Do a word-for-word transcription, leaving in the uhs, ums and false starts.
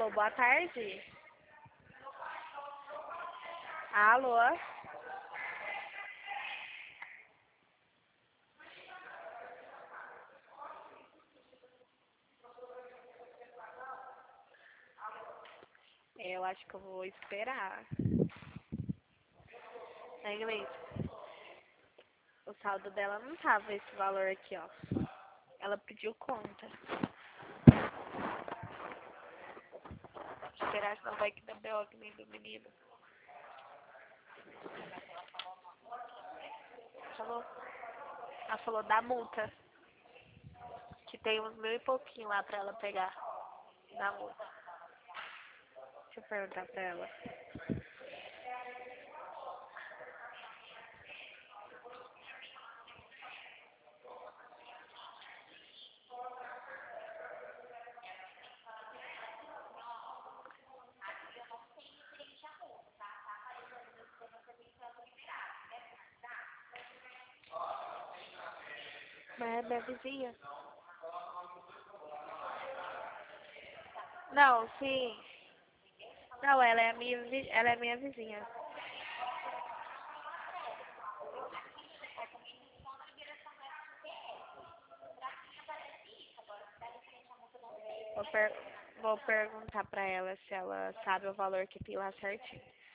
Alô, boa tarde. Alô? Eu acho que eu vou esperar. Na inglês, o saldo dela não tava esse valor aqui, ó. Ela pediu conta. Esperar, senão vai que dá B O que nem do menino. Falou? Ela falou da multa. Que tem uns mil e pouquinho lá pra ela pegar. Da multa. Deixa eu perguntar pra ela. Mas é minha vizinha. Não, sim. Não, ela é a minha, vi- ela é minha vizinha. Vou, per- vou perguntar pra ela se ela sabe o valor que tem lá certinho.